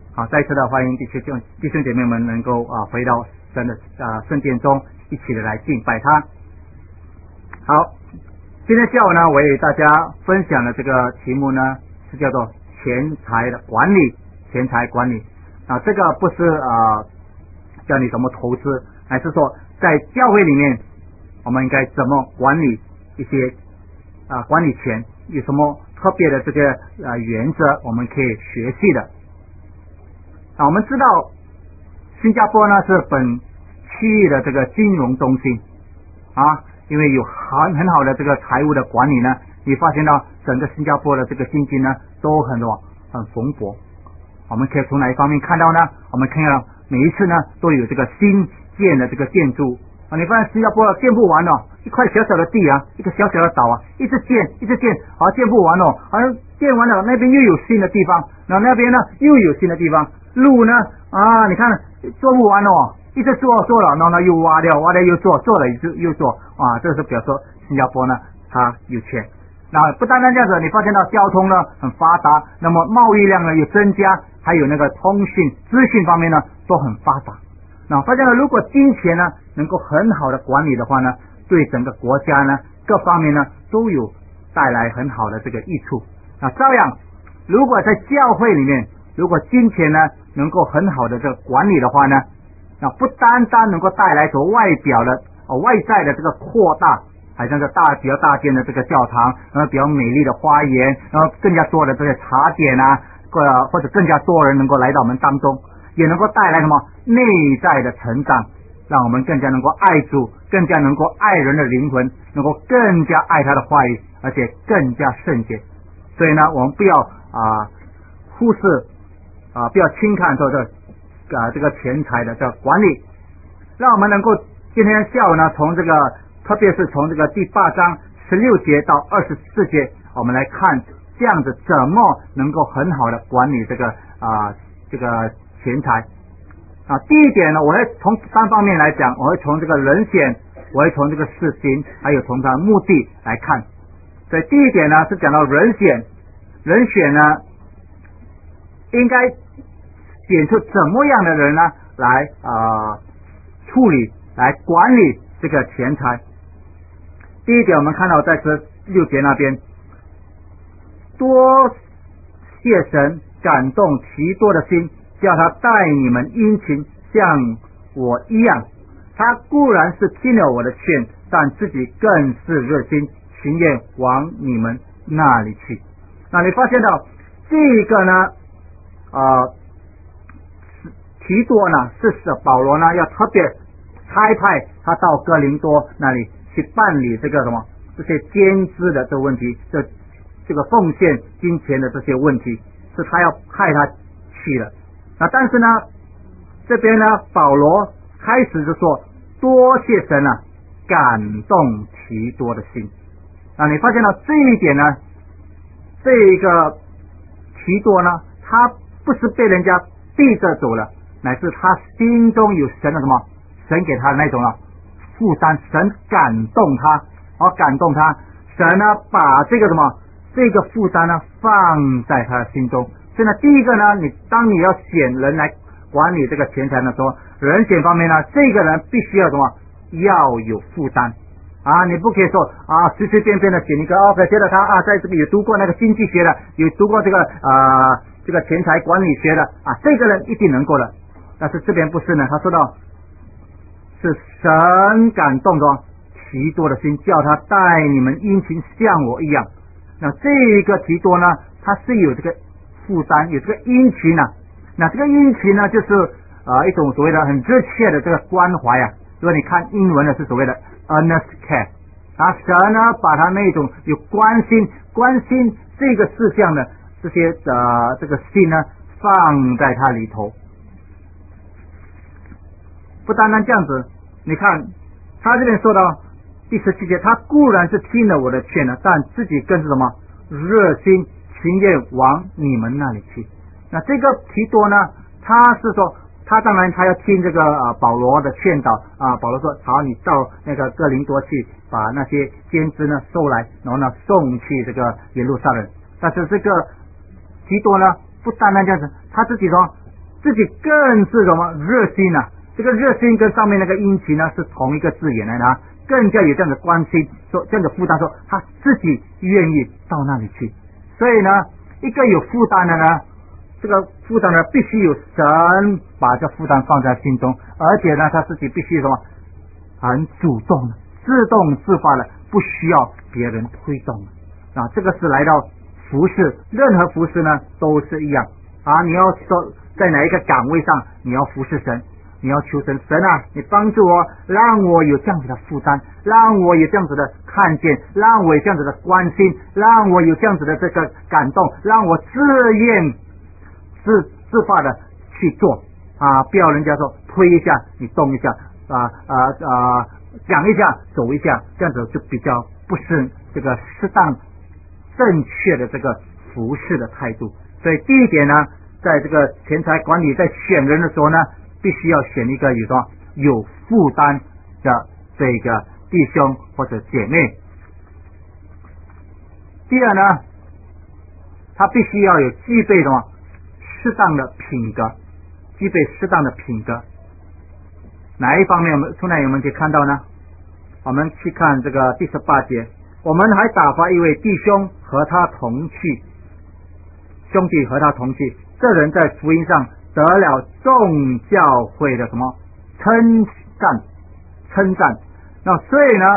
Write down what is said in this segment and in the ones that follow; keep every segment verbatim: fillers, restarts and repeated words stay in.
好，再一次的欢迎弟兄弟兄姐妹们能够啊回到神的啊圣殿中，一起的来敬拜他。好，今天下午呢，我也与大家分享的这个题目呢是叫做钱财的管理，钱财管理啊，这个不是啊教你怎么投资，还是说在教会里面我们应该怎么管理一些啊管理钱，有什么特别的这个啊原则我们可以学习的。啊，我们知道新加坡呢是本区域的这个金融中心啊，因为有很很好的这个财务的管理呢，你发现到整个新加坡的这个经济呢都很多很蓬勃。我们可以从哪一方面看到呢？我们看到每一次呢都有这个新建的这个建筑啊，你发现新加坡建不完哦，一块小小的地啊，一个小小的岛啊，一直建一直建，啊建不完哦，好像建完了那边又有新的地方，然后那边呢又有新的地方，路呢啊你看做不完哦，一直做做了，然后呢又挖掉挖掉又做，做了又又做啊，这是表示说新加坡呢它有钱。那不单单这样子，你发现到交通呢很发达，那么贸易量呢又增加，还有那个通讯资讯方面呢都很发达。那发现了，如果金钱呢能够很好的管理的话呢，对整个国家呢各方面呢都有带来很好的这个益处。那照样，如果在教会里面，如果金钱呢能够很好的这个管理的话呢，那不单单能够带来从外表的、呃、外在的这个扩大，好像是大比较大间的这个教堂，然后比较美丽的花园，然后更加多的这些茶点啊，或者或者更加多人能够来到我们当中，也能够带来什么内在的成长，让我们更加能够爱主，更加能够爱人的灵魂，能够更加爱他的话语，而且更加圣洁。所以呢，我们不要啊、呃、忽视啊、呃、不要轻看这个啊这个钱财的这个管理，让我们能够今天下午呢，从这个特别是从这个第八章十六节到二十四节，我们来看这样子怎么能够很好的管理这个啊、呃、这个钱财啊。第一点呢，我会从三方面来讲，我会从这个人选，我会从这个事情，还有从它的目的来看。所以第一点呢是讲到人选，人选呢应该选出怎么样的人呢来啊、呃、处理来管理这个钱财。第一点我们看到在十六节那边，多谢神感动提多的心，叫他待你们殷勤像我一样。他固然是听了我的劝，但自己更是热心情愿往你们那里去。那你发现到这个呢呃提多呢是使保罗呢要特别差派他到哥林多那里去办理这个什么这些捐资的这个问题，这这个奉献金钱的这些问题，是他要派他去的。那但是呢，这边呢，保罗开始就说多谢神啊，感动提多的心。那你发现到这一点呢，这一个提多呢，他不是被人家逼着走了，乃是他心中有神的什么，神给他的那种啊负担，神感动他，而感动他，神呢把这个什么这个负担呢放在他的心中。所以呢，第一个呢，你当你要选人来管理这个钱财的时候，人选方面呢，这个人必须要什么，要有负担啊！你不可以说啊随随便便的选一个哦，觉得他啊在这个有读过那个经济学的，有读过这个啊、呃、这个钱财管理学的啊，这个人一定能够的。但是这边不是呢，他说到是神感动的提多的心，叫他待你们殷勤像我一样。那这个提多呢，他是有这个负担，有这个殷勤啊。那这个殷勤呢，就是呃一种所谓的很热切的这个关怀啊。如果你看英文的是所谓的 earnest care 啊，神呢把他那种有关心关心这个事项的这些呃这个心呢放在他里头。不单单这样子，你看他这边说到第十七节，他固然是听了我的劝呢，但自己更是什么热心情愿往你们那里去。那这个提多呢，他是说他当然他要听这个呃保罗的劝导啊，保罗说好，你到那个哥林多去，把那些捐资呢收来，然后呢送去这个耶路撒冷。但是这个提多呢不单单这样子，他自己说自己更是什么热心啊？这个热心跟上面那个殷勤呢是同一个字眼来的啊，更加有这样的关心，说这样的负担，说他自己愿意到那里去。所以呢，一个有负担的呢，这个负担呢必须有神把这负担放在心中，而且呢他自己必须什么很主动的、自动自发的，不需要别人推动啊。这个是来到服事，任何服事呢都是一样啊。你要说在哪一个岗位上，你要服侍神，你要求神，神啊，你帮助我，让我有这样子的负担，让我有这样子的看见，让我有这样子的关心，让我有这样子的这个感动，让我自愿自自发的去做啊！不要人家说推一下你动一下啊啊啊，讲一下走一下，这样子就比较不是这个适当正确的这个服侍的态度。所以第一点呢，在这个钱财管理在选人的时候呢，必须要选一个有说有负担的这个弟兄或者姐妹。第二呢，他必须要有具备什么适当的品格，具备适当的品格。哪一方面我们从哪我们可以看到呢？我们去看这个第十八节，我们还打发一位弟兄和他同去，兄弟和他同去，这人在福音上得了众教会的什么称赞称赞。那所以呢，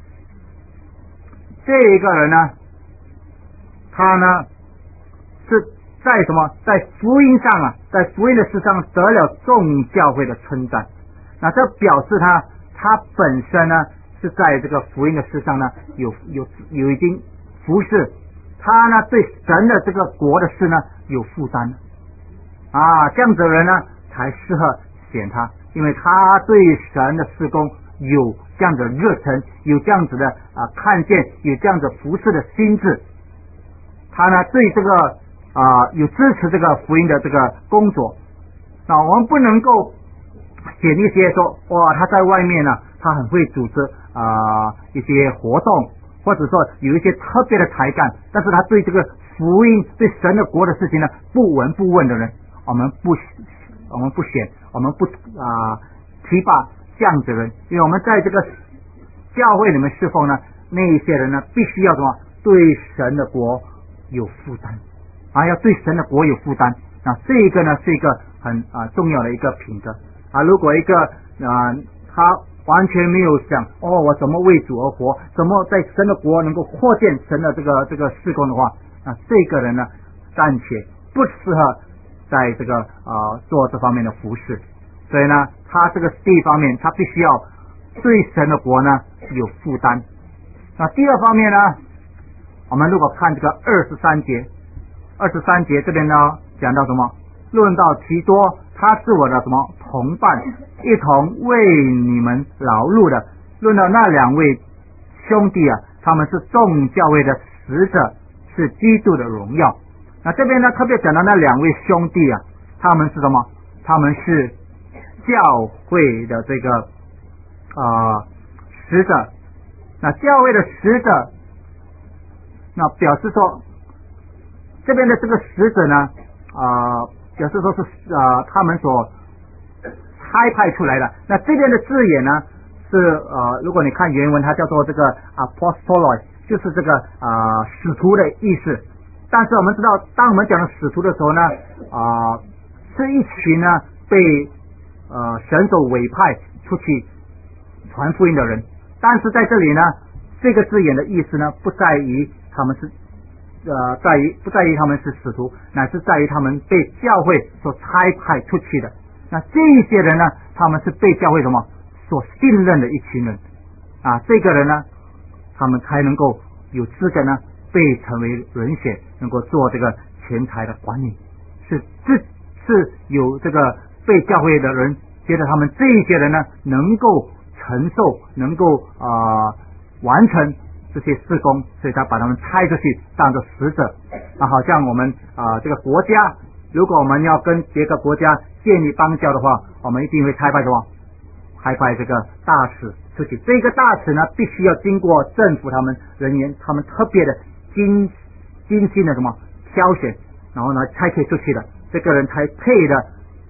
这一个人呢，他呢是在什么在福音上啊，在福音的事上得了众教会的称赞。那这表示他他本身呢是在这个福音的事上呢有有有已经服侍，他呢对神的这个国的事呢有负担啊，这样子的人呢才适合选他，因为他对神的事工有这样的热忱，有这样子的啊看见，有这样子服侍的心智，他呢对这个啊有支持这个福音的这个工作。那我们不能够选一些说哇他在外面呢他很会组织啊一些活动，或者说有一些特别的才干，但是他对这个福音对神的国的事情呢不闻不问的人，我们不我们不选，我们不啊提拔这样子的人。因为我们在这个教会里面侍奉呢，那一些人呢必须要什么对神的国有负担啊，要对神的国有负担。那这一个呢是一个很啊重要的一个品格啊。如果一个啊他完全没有想哦我怎么为主而活，怎么在神的国能够扩建神的这个这个事工的话，那这个人呢暂且不适合在这个啊做这方面的服事。所以呢他这个第一方面他必须要对神的国呢有负担。那第二方面呢，我们如果看这个二十三节二十三节这边呢讲到什么，论到提多他是我的什么同伴，一同为你们劳碌的。论到那两位兄弟啊，他们是众教会的使者，是基督的荣耀。那这边呢特别讲到那两位兄弟啊，他们是什么？他们是教会的这个啊、呃、使者。那教会的使者，那表示说这边的这个使者呢啊、呃、表示说是啊、呃、他们所差派出来的。那这边的字眼呢是呃如果你看原文它叫做这个 apostoloi， 就是这个啊、呃、使徒的意思。但是我们知道当我们讲的使徒的时候呢啊、呃、是一群呢被呃神所委派出去传福音的人。但是在这里呢这个字眼的意思呢不在于他们是呃在于不在于他们是使徒，乃是在于他们被教会所差派出去的。那这一些人呢他们是被教会什么所信任的一群人啊，这个人呢他们才能够有资格呢被成为人选，能够做这个钱财的管理。是这是有这个被教会的人觉得他们这一些人呢能够承受，能够啊、呃、完成这些事工，所以他把他们差出去当作使者啊。好像我们啊、呃、这个国家，如果我们要跟别个国家建立邦交的话，我们一定会差派什么？差派这个大使出去。这个大使呢必须要经过政府他们人员他们特别的精精心的什么挑选，然后呢差遣出去的，这个人才配的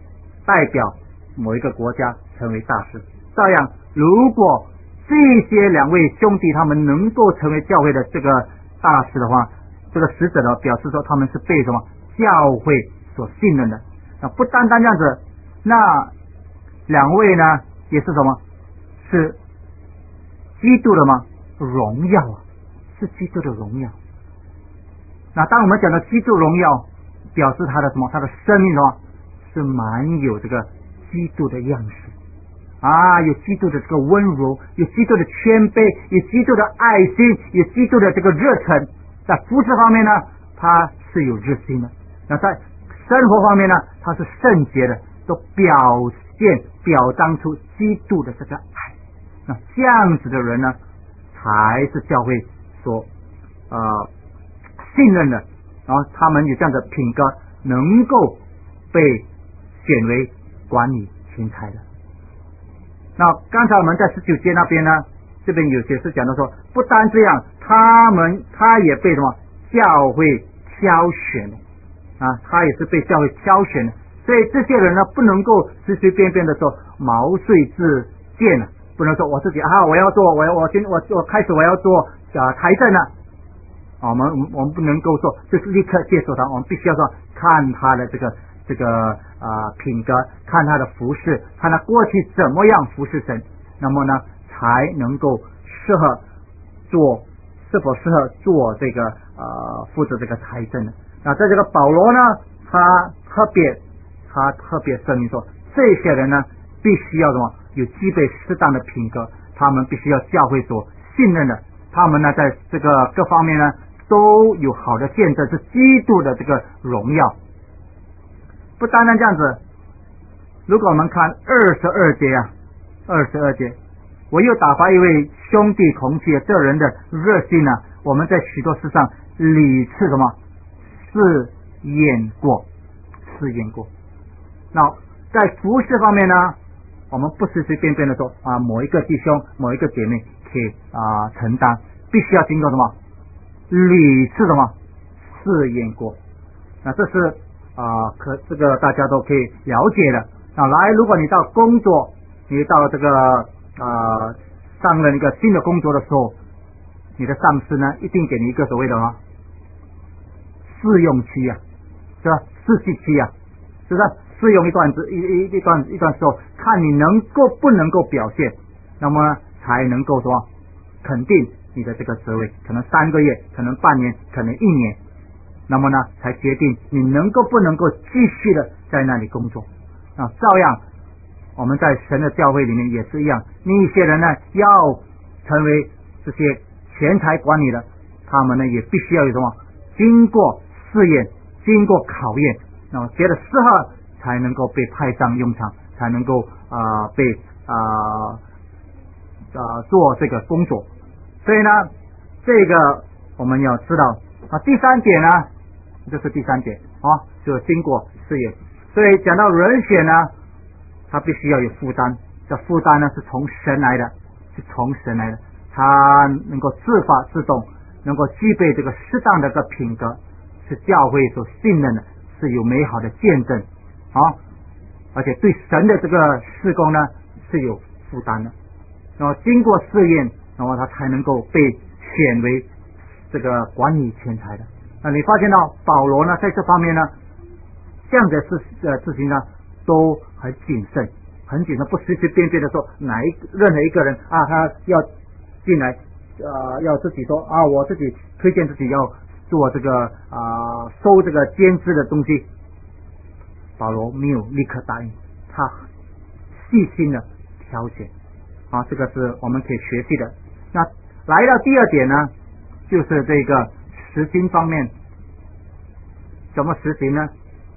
代表某一个国家成为大使。照样，如果这些两位兄弟他们能够成为教会的这个大使的话，这个使者呢，表示说他们是被什么教会所信任的。那不单单这样子，那两位呢也是什么？是基督的吗？荣耀啊，是基督的荣耀。那当我们讲到基督荣耀，表示他的什么？他的生命什么？是蛮有这个基督的样式啊，有基督的这个温柔，有基督的谦卑，有基督的爱心，有基督的这个热忱。在服事方面呢，他是有热心的；那在生活方面呢，他是圣洁的，都表现表彰出基督的这个爱。那这样子的人呢，才是教会所呃信任的，然后他们有这样的品格，能够被选为管理钱财的。那刚才我们在十九节那边呢，这边有些是讲到说，不单这样，他们他也被什么教会挑选的啊，他也是被教会挑选的。所以这些人呢，不能够随随便便的说毛遂自荐了，不能说我自己啊，我要做，我要我今我我开始我要做啊财政了。我们我们不能够说就是立刻接受他，我们必须要说看他的这个这个啊、呃、品格，看他的服事，看他过去怎么样服侍神，那么呢才能够适合做，是否适合做这个呃负责这个财政的。那在这个保罗呢，他特别他特别声明说，这些人呢必须要什么？有具备适当的品格，他们必须要教会所信任的，他们呢在这个各方面呢都有好的见证，是基督的这个荣耀。不单单这样子，如果我们看二十二节啊，二十二节，我又打发一位兄弟同去，这人的热心呢、啊，我们在许多事上屡次什么试验过，试验过。那在服事方面呢，我们不随随便便的说啊，某一个弟兄、某一个姐妹可以啊承担，必须要经过什么屡次什么试验过。那这是啊，可这个大家都可以了解的。那来，如果你到工作，你到这个啊上了一个新的工作的时候，你的上司呢一定给你一个所谓的什么试用期啊，是吧？试习期啊，是不是？试用一段子一一一段一段时候，看你能够不能够表现，那么才能够说肯定你的这个职位，可能三个月，可能半年，可能一年，那么呢才决定你能够不能够继续的在那里工作啊。照样我们在神的教会里面也是一样，那一些人呢要成为这些钱财管理的，他们呢也必须要有什么经过试验，经过考验，那么觉得适合才能够被派上用场，才能够啊、呃、被啊啊、呃呃、做这个工作。所以呢，这个我们要知道啊。第三点呢，就是第三点啊，就经过试验。所以讲到人选呢，他必须要有负担，这负担呢是从神来的，是从神来的，他能够自发自动，能够具备这个适当的个品格，是教会所信任的，是有美好的见证啊，而且对神的这个事工呢是有负担的。那么经过试验，那么他才能够被选为这个管理钱财的。那你发现到保罗呢，在这方面呢，这样的事呃事情呢，都很谨慎，很谨慎，不随随便便的说哪一任何一个人啊，他要进来，呃，要自己说啊，我自己推荐自己要做这个啊、呃、收这个监制的东西。保罗没有立刻答应，他细心的挑选啊，这个是我们可以学习的。那来到第二点呢，就是这个实行方面，怎么实行呢？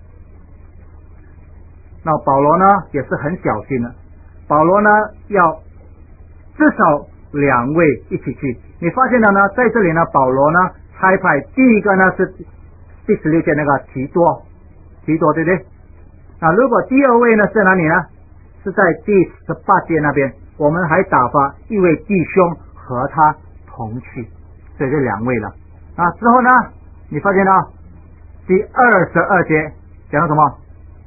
那保罗呢也是很小心的，保罗呢要至少两位一起去。你发现了呢，在这里呢，保罗呢差派第一个呢是第十六节那个提多，提多对不对？那如果第二位呢是哪里呢？是在第十八节那边，我们还打发一位弟兄和他同去，所以这两位了。啊，之后呢，你发现到第二十二节讲到什么？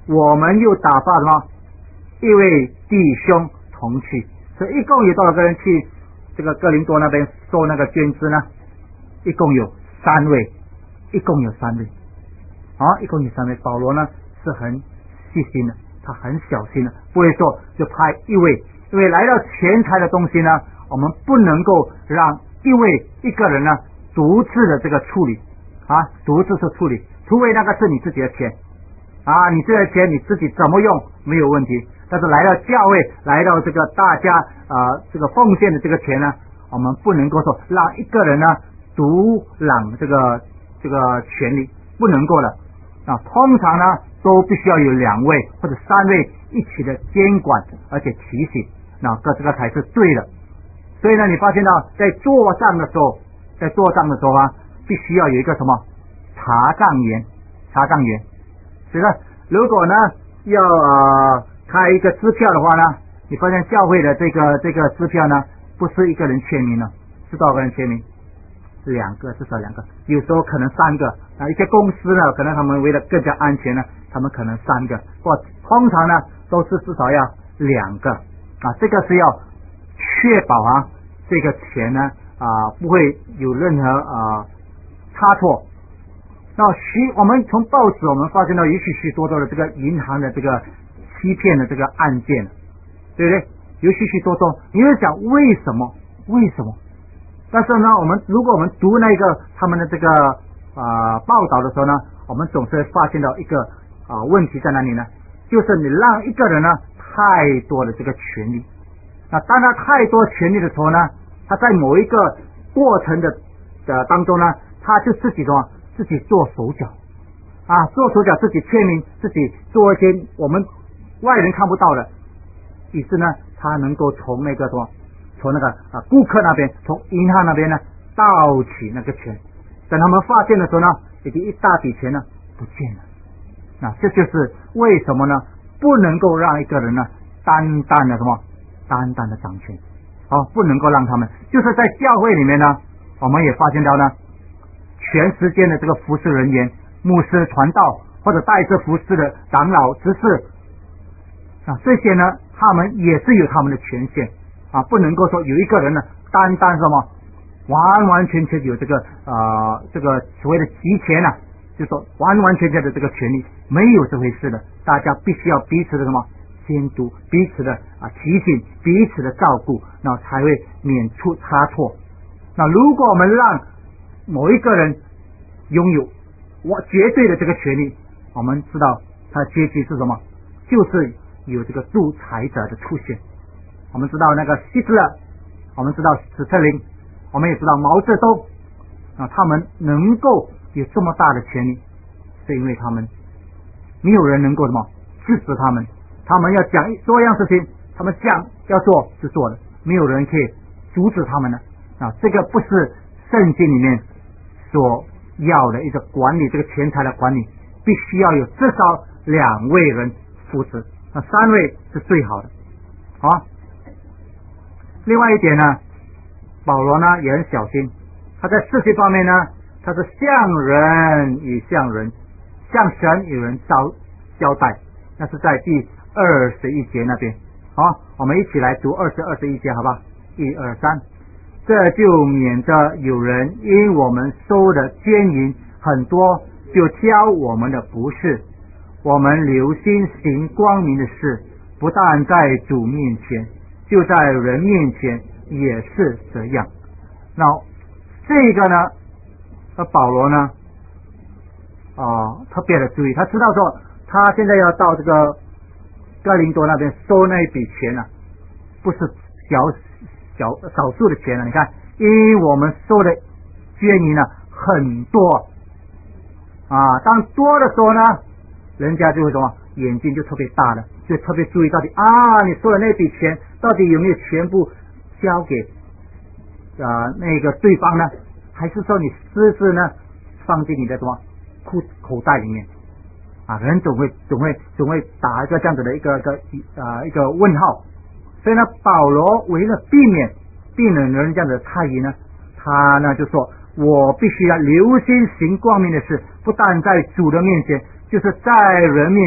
我们又打发什么一位弟兄同去，所以一共有多少个人去这个哥林多那边收那个捐资呢？一共有三位，一共有三位，啊，一共有三位。保罗呢是很细心的，他很小心的，不会说就派一位，因为来到钱财的东西呢，我们不能够让一位一个人呢独自的这个处理啊，独自的处理，除非那个是你自己的钱啊，你这个钱你自己怎么用没有问题，但是来到教会，来到这个大家啊、呃、这个奉献的这个钱呢，我们不能够说让一个人呢独揽这个这个权利，不能够的啊。通常呢都必须要有两位或者三位一起的监管，而且提醒，那个这个才是对的。所以呢，你发现到在做账的时候，在做账的时候啊，必须要有一个什么查账员，查账员。所以呢，如果呢要呃开一个支票的话呢，你发现教会的这个这个支票呢，不是一个人签名了，是多少个人签名？两个，至少两个，有时候可能三个啊。一些公司呢，可能他们为了更加安全呢，他们可能三个，或通常呢都是至少要两个啊。这个是要确保啊，这个钱呢啊不会有任何啊差错。那许我们从报纸我们发现到有许许多多的这个银行的这个欺骗的这个案件，对不对？有许许多多，你会想为什么？为什么？但是呢，我们如果我们读那个他们的这个啊、呃、报道的时候呢，我们总是会发现到一个啊、呃、问题在哪里呢？就是你让一个人呢太多的这个权利，那当他太多权利的时候呢，他在某一个过程的的当中呢，他就自己什么自己做手脚啊，做手脚，自己签名，自己做一些我们外人看不到的，于是呢，他能够从那个什么。从那个啊顾客那边，从银行那边呢盗取那个钱，等他们发现的时候呢，已经一大笔钱呢不见了。那这就是为什么呢？不能够让一个人呢单单的什么单单的掌权，哦，不能够让他们，就是在教会里面呢，我们也发现到呢，全时间的这个服侍人员、牧师、传道或者带着服侍的长老、执事啊，这些呢，他们也是有他们的权限。啊，不能够说有一个人呢，单单什么，完完全全有这个呃这个所谓的集权啊，就说完完全全的这个权利，没有这回事的。大家必须要彼此的什么监督，彼此的啊提醒，彼此的照顾，那才会免出差错。那如果我们让某一个人拥有我绝对的这个权利，我们知道他结局是什么？就是有这个独裁者的出现。我们知道那个希特勒，我们知道史特林，我们也知道毛泽东啊，他们能够有这么大的权利，是因为他们没有人能够什么制止他们，他们要讲多样事情，他们讲要做就做了，没有人可以阻止他们的啊。这个不是圣经里面所要的一个管理这个钱财的管理，必须要有至少两位人扶持，那三位是最好的啊。另外一点呢，保罗呢也很小心，他在事情方面呢，他是向人与向人，向神与人交交代，那是在第二十一节那边。好，我们一起来读二十二十一节，好吧？一二三，这就免得有人因我们收的捐银很多，就挑我们的不是。我们留心行光明的事，不但在主面前，就在人面前也是这样。那这个呢，那保罗呢，啊、呃，特别的注意，他知道说，他现在要到这个哥林多那边收那一笔钱呢、啊，不是小小少数的钱了、啊。你看，因为我们收的捐银呢很多啊，当多的时候呢，人家就会什么眼睛就特别大了，就特别注意到底啊，你收的那笔钱到底有没有全部交给啊、呃、那个对方呢？还是说你私自呢放进你的什么裤口袋里面啊？人总会总会总会打一个这样子的一个一个啊、呃、一个问号。所以呢，保罗为了避免避免人这样的猜疑呢，他呢就说，我必须要留心行光明的事，不但在主的面前，就是在人面前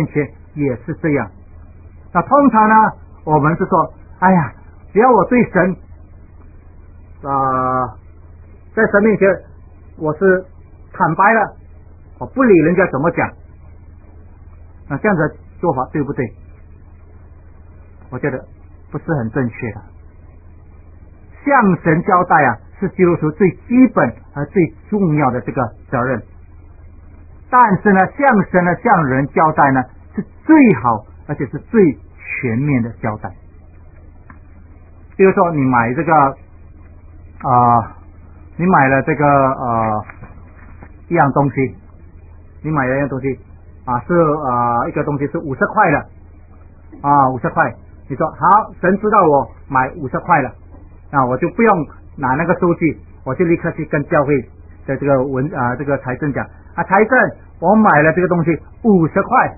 也是这样。那通常呢，我们是说，哎呀，只要我对神啊、呃，在神面前我是坦白了，我不理人家怎么讲，那这样的做法对不对？我觉得不是很正确的。向神交代啊，是基督徒最基本和最重要的这个责任。但是呢，向神呢，向人交代呢，是最好而且是最全面的交代。比如说，你买这个啊、呃，你买了这个呃一样东西，你买了一样东西啊，是啊、呃、一个东西是五十块的啊，五十块。你说好，神知道我买五十块了，那我就不用拿那个收据，我就立刻去跟教会的这个文啊、呃、这个财政讲啊，财政，我买了这个东西五十块。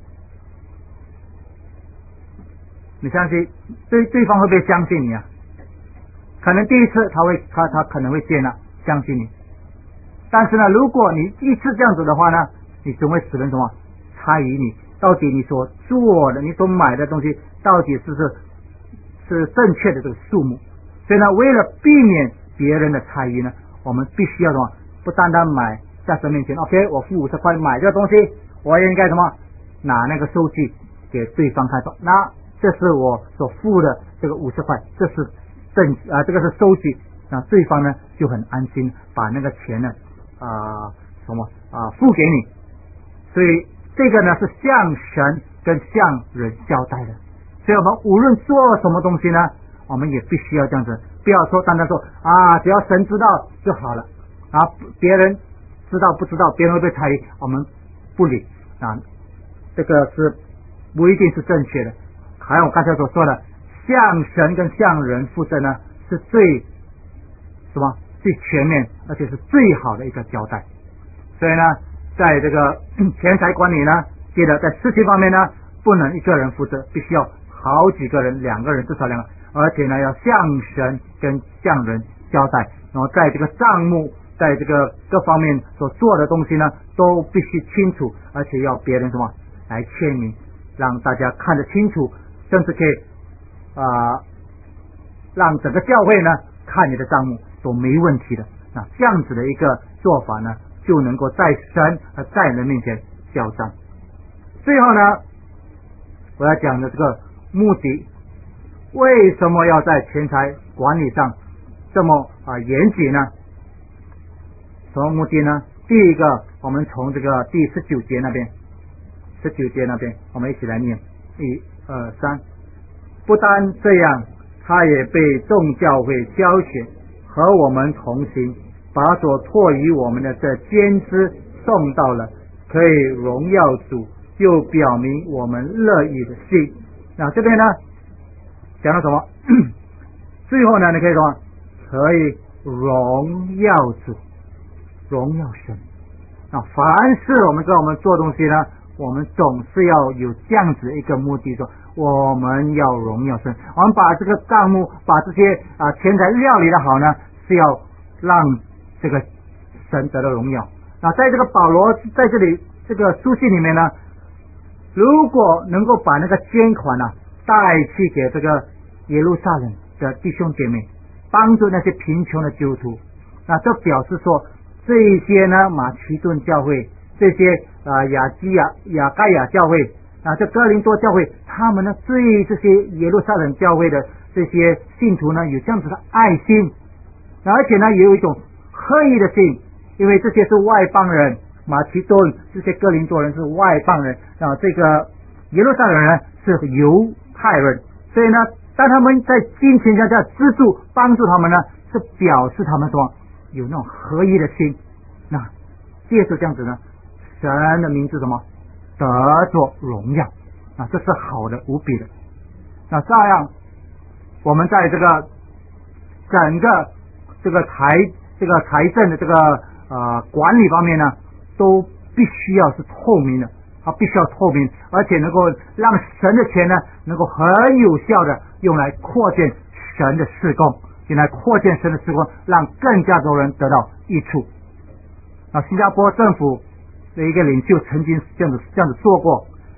你相信对对方会不会相信你啊？可能第一次他会他他可能会接纳相信你，但是呢，如果你一次这样子的话呢，你总会使人什么猜疑你到底你所做的你所买的东西到底是不是是正确的这个数目。所以呢，为了避免别人的猜疑呢，我们必须要什么？不单单买在神面前 ，OK， 我付五十块买这个东西，我也应该什么拿那个收据给对方看，说那这是我所付的这个五十块，这是证啊，这个是收据，那对方呢就很安心，把那个钱呢啊、呃、什么啊、呃、付给你。所以这个呢是向神跟向人交代的。所以我们无论做什么东西呢，我们也必须要这样子，不要说单单说啊，只要神知道就好了啊，别人知道不知道，别人会不会猜疑，我们不理啊，这个是不一定是正确的。还有我刚才所说的，向神跟向人负责呢，是最什么最全面，而且是最好的一个交代。所以呢，在这个钱财管理呢，记得在事情方面呢，不能一个人负责，必须要好几个人，两个人至少两个，而且呢，要向神跟向人交代。然后在这个账目，在这个各方面所做的东西呢，都必须清楚，而且要别人什么来签名，让大家看得清楚。甚至可以啊、呃，让整个教会呢看你的账目都没问题的。那这样子的一个做法呢，就能够在神和在人面前交账。最后呢，我要讲的这个目的，为什么要在钱财管理上这么啊、呃、严谨呢？什么目的呢？第一个，我们从这个第十九节那边，十九节那边，我们一起来念。一二三，不单这样，他也被众教会挑选，和我们同行，把所托于我们的这先知送到了，可以荣耀主，又表明我们乐意的心。那这边呢，讲到什么？最后呢，你可以说可以荣耀主，荣耀神。那凡是我们跟我们做东西呢，我们总是要有这样子一个目的，说我们要荣耀神，我们把这个账目，把这些啊钱财料理的好呢，是要让这个神得到荣耀。那在这个保罗在这里这个书信里面呢，如果能够把那个捐款呢、啊、带去给这个耶路撒冷的弟兄姐妹，帮助那些贫穷的基督徒，那这表示说这些呢马其顿教会，这些啊亚基亚亚该亚教会啊，这哥林多教会，他们呢对这些耶路撒冷教会的这些信徒呢有这样子的爱心，而且呢也有一种合意的心，因为这些是外邦人，马其顿这些哥林多人是外邦人啊，这个耶路撒冷人是犹太人，所以呢，当他们在金钱上这样资助帮助他们呢，是表示他们什么有那种合一的心。那借助这样子呢，神的名字什么得着荣耀啊，这是好的无比的。那这样我们在这个整个这个财这个财政的这个呃管理方面呢，都必须要是透明的，它必须要透明，而且能够让神的钱呢能够很有效的用来扩建神的事工，用来扩建神的事工，让更加多人得到益处。那新加坡政府的一个领袖曾经这样子这样子做过，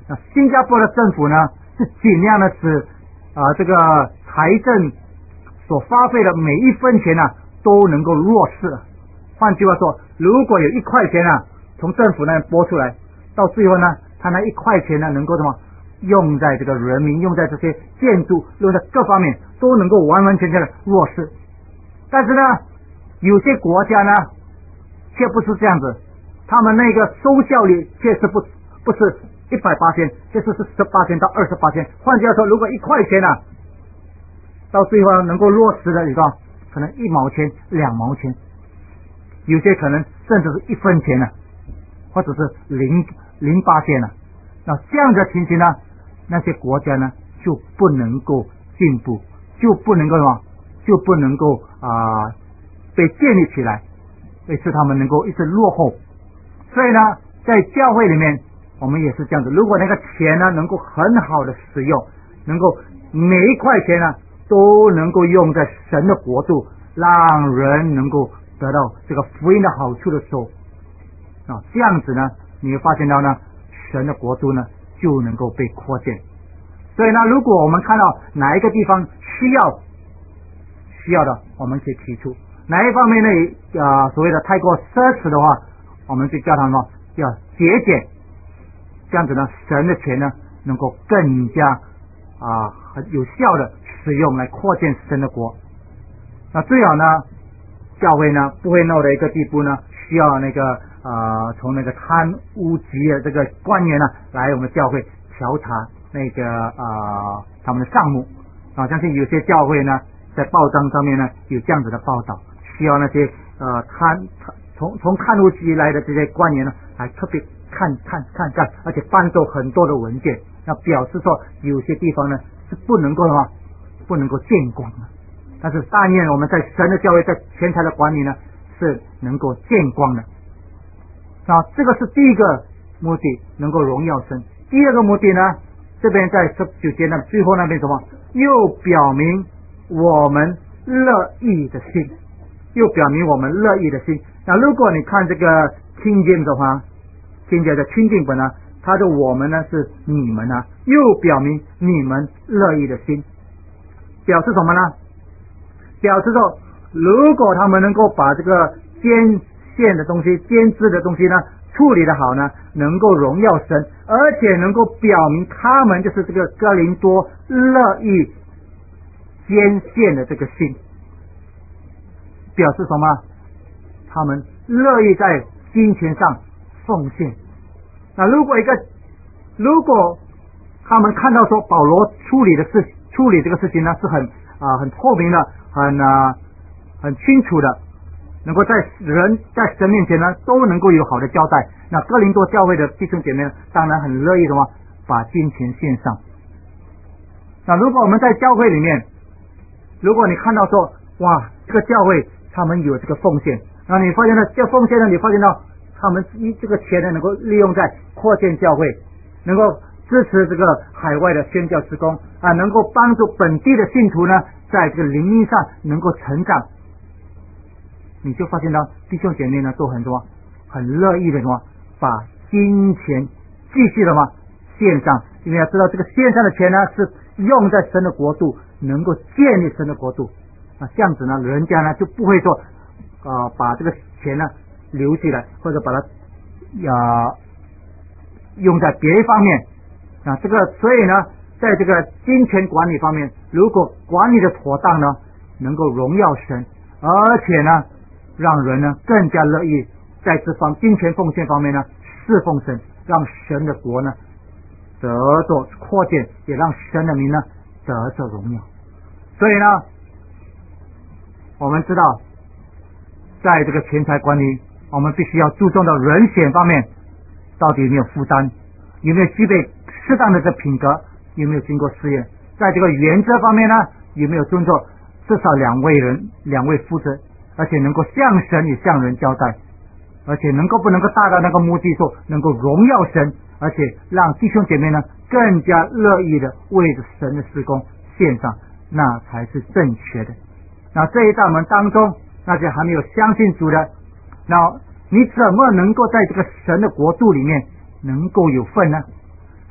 那新加坡的政府呢，是尽量的使啊、呃、这个财政所花费的每一分钱呢、啊、都能够落实。换句话说，如果有一块钱啊从政府那拨出来，到最后呢，他那一块钱呢能够什么用在这个人民，用在这些建筑，用在各方面都能够完完全全的落实。但是呢，有些国家呢却不是这样子，他们那个收效率却是不不是一百八千，却是是十八千到二十八千。换句话说，如果一块钱啊，到最后能够落实的，你说可能一毛钱、两毛钱，有些可能甚至是一分钱呢、啊，或者是零零八千呢。那这样的情形呢，那些国家呢就不能够进步，就不能够什么，就不能够啊、呃、被建立起来，所以是他们能够一直落后。所以呢，在教会里面，我们也是这样子。如果那个钱呢能够很好的使用，能够每一块钱呢都能够用在神的国度，让人能够得到这个福音的好处的时候，啊，这样子呢，你会发现到呢，神的国度呢就能够被扩建。所以呢，如果我们看到哪一个地方需要需要的，我们可以提出；哪一方面呢，呃，所谓的太过奢侈的话，我们就叫他们要节俭。这样子呢，神的钱呢能够更加啊、呃、很有效的使用来扩建神的国。那最好呢，教会呢不会闹到一个地步呢，需要那个呃从那个贪污局的这个官员呢来我们教会调查那个呃他们的账目啊。相信有些教会呢在报章上面呢有这样子的报道，需要那些呃贪从从贪污局来的这些官员呢来特别看看看看，而且搬走很多的文件，那表示说有些地方呢是不能够的话不能够见光的。但是但愿我们在神的教会，在钱财的管理呢是能够见光的。啊，这个是第一个目的，能够荣耀神。第二个目的呢，这边在十九节呢最后那边什么，又表明我们乐意的心，又表明我们乐意的心。那如果你看这个听见的话，听见的亲近本呢，他的我们呢是你们呢，又表明你们乐意的心，表示什么呢？表示说，如果他们能够把这个监线的东西、监制的东西呢处理的好呢，能够荣耀神，而且能够表明他们就是这个哥林多乐意监线的这个心，表示什么？他们乐意在金钱上奉献。那如果一个，如果他们看到说保罗处理的事，处理这个事情呢是很啊、呃、很透明的，很啊、呃、很清楚的，能够在人在神面前呢都能够有好的交代。那哥林多教会的弟兄姐妹呢，当然很乐意的嘛，把金钱献上。那如果我们在教会里面，如果你看到说哇，这个教会他们有这个奉献，那你发现呢，这奉献呢，你发现到他们一这个钱呢能够利用在扩建教会，能够支持这个海外的宣教事工啊，能够帮助本地的信徒呢在这个灵命上能够成长，你就发现到弟兄姐妹呢都很多很乐意的什么把金钱继续的嘛献上，因为要知道这个献上的钱呢是用在神的国度，能够建立神的国度啊，这样子呢人家呢就不会说啊、呃、把这个钱呢留起来，或者把它呃用在别一方面啊，这个所以呢在这个金钱管理方面，如果管理的妥当呢，能够荣耀神，而且呢让人呢更加乐意在这方金钱奉献方面呢侍奉神，让神的国呢得着扩建，也让神的名呢得着荣耀。所以呢我们知道在这个钱财管理，我们必须要注重到人选方面到底有没有负担，有没有具备适当的这品格，有没有经过试验。在这个原则方面呢，有没有尊重至少两位人两位负责，而且能够向神也向人交代，而且能够不能够达到那个目的说能够荣耀神，而且让弟兄姐妹呢更加乐意的为着神的事工献上，那才是正确的。那这一道门当中，那些还没有相信主的，那你怎么能够在这个神的国度里面能够有份呢？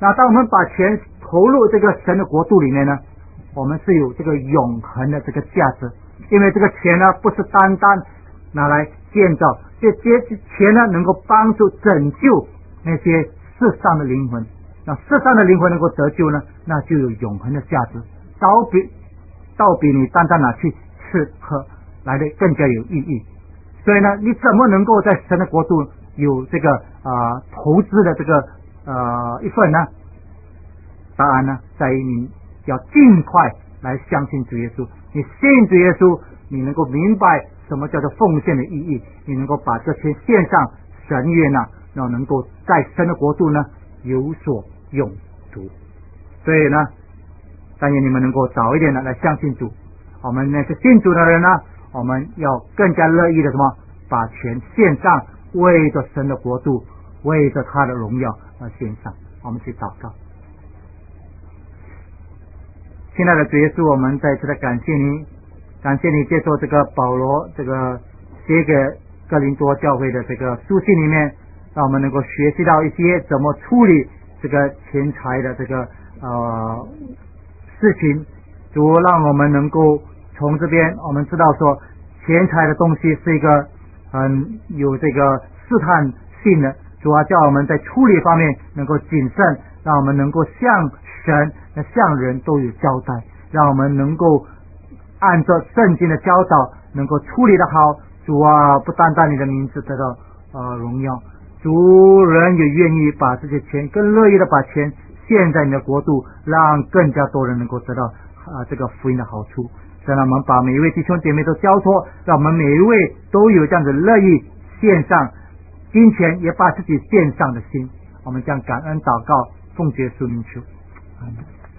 那当我们把钱投入这个神的国度里面呢，我们是有这个永恒的这个价值，因为这个钱呢不是单单拿来建造，这些钱呢能够帮助拯救那些世上的灵魂，那世上的灵魂能够得救呢，那就有永恒的价值，倒比倒比你单单拿去吃喝来的更加有意义。所以呢，你怎么能够在神的国度有这个啊、呃、投资的这个呃一份呢？答案呢在于你要尽快来相信主耶稣，你信主耶稣，你能够明白什么叫做奉献的意义，你能够把这些献上神愿呢，然后能够在神的国度呢有所用途。所以呢，但愿你们能够早一点的来相信主。我们那些信主的人呢，我们要更加乐意的什么，把钱献上，为着神的国度，为着他的荣耀而献上。我们去祷告。亲爱的主耶稣，我们再次的感谢你，感谢你接受这个保罗这个写给哥林多教会的这个书信里面，让我们能够学习到一些怎么处理这个钱财的这个呃事情。主，让我们能够从这边我们知道说，钱财的东西是一个很、嗯、有这个试探性的，主啊，叫我们在处理方面能够谨慎，让我们能够向神向人都有交代，让我们能够按照圣经的教导能够处理得好。主啊，不单单你的名字得到呃荣耀，主人也愿意把这些钱，更乐意的把钱献在你的国度，让更加多人能够得到啊、呃、这个福音的好处。让我们把每一位弟兄姐妹都交托，让我们每一位都有这样子乐意献上金钱，也把自己献上的心。我们将感恩祷告，奉耶稣名求。